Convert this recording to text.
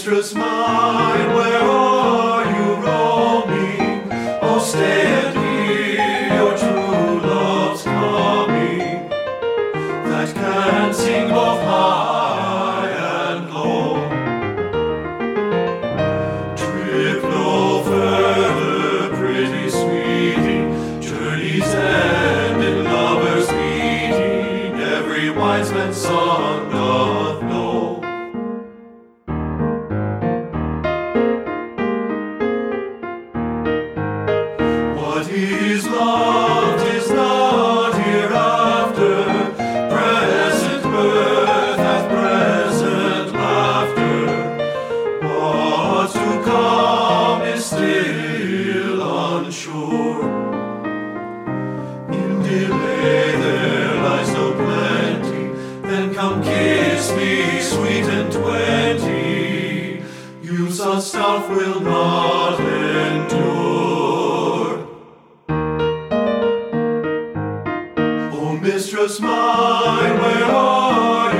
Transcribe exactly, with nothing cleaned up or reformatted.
mistress mine, where are you roaming? Oh, stay and hear your true love's coming, that can sing both high and low. Trip no further, pretty sweetie, journey's end in lovers' meeting, every wise man's song doth know. What is loved is not hereafter, present birth hath present laughter. What's to come is still unsure. In delay there lies no plenty, then come kiss me sweet and twenty. Youth's unself will not endure. Oh, mistress mine, where are you?